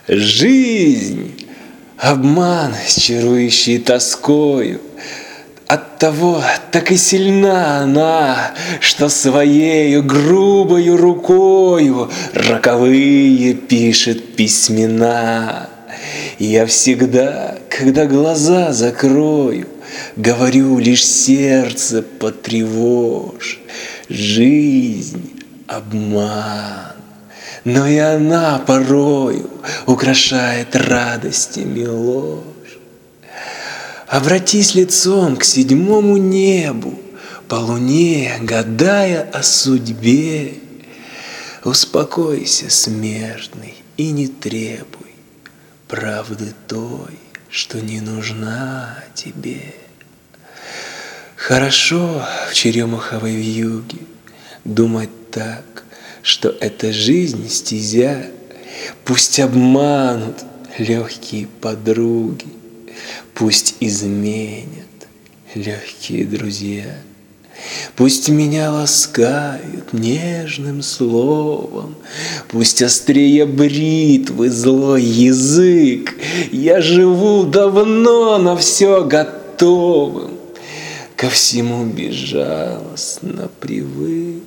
Жизнь — обман с чарующей тоскою. Оттого так и сильна она, что своею грубою рукою роковые пишет письмена. Я всегда, когда глаза закрою, говорю лишь сердце потревожь. Жизнь — обман, но и она порою украшает радостями ложь. Обратись лицом к седьмому небу, по луне гадая о судьбе. Успокойся, смертный, и не требуй правды той, что не нужна тебе. Хорошо в черемуховой вьюге думать так, что эта жизнь стезя. Пусть обманут легкие подруги, пусть изменят легкие друзья. Пусть меня ласкают нежным словом, пусть острее бритвы злой язык. Я живу давно на все готовым, ко всему безжалостно привык.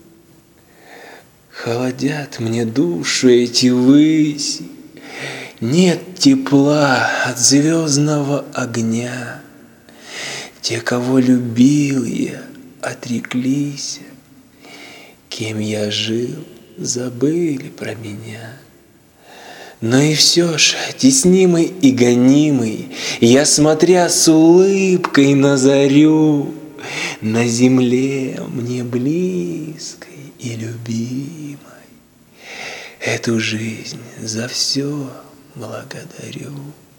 Холодят мне душу эти выси, нет тепла от звездного огня. Те, кого любил я, отреклись, кем я жил, забыли про меня. Но и все ж, теснимый и гонимый, я, смотря с улыбкой на зарю, на земле мне близкой и любимой, эту жизнь за все благодарю.